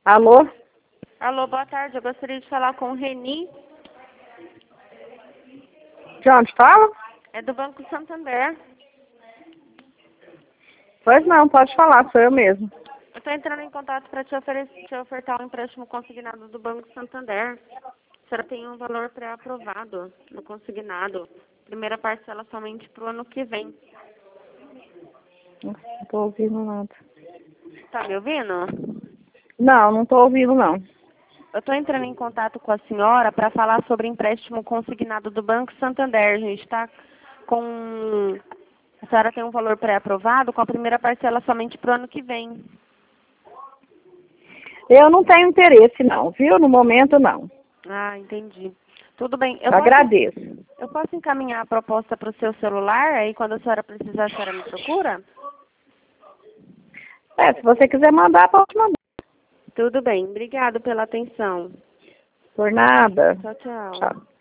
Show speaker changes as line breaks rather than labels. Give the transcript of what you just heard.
Alô?
Alô, boa tarde. Eu gostaria de falar com o Reni.
De onde fala?
É do Banco Santander.
Pois não, pode falar, sou eu mesmo.
Eu estou entrando em contato para te ofertar um empréstimo consignado do Banco Santander. A senhora tem um valor pré-aprovado no consignado. Primeira parcela somente para o ano que vem.
Não tô ouvindo nada.
Tá me ouvindo?
Não tô ouvindo não.
Eu estou entrando em contato com a senhora para falar sobre empréstimo consignado do Banco Santander. A gente está com... A senhora tem um valor pré-aprovado com a primeira parcela somente para o ano que vem.
Eu não tenho interesse não, viu? No momento não.
Ah, entendi. Tudo bem.
Agradeço.
Eu posso encaminhar a proposta para o seu celular? Aí quando a senhora precisar, a senhora me procura?
Se você quiser mandar, pode mandar.
Tudo bem. Obrigado pela atenção.
Por nada.
Tchau, tchau.
Tchau.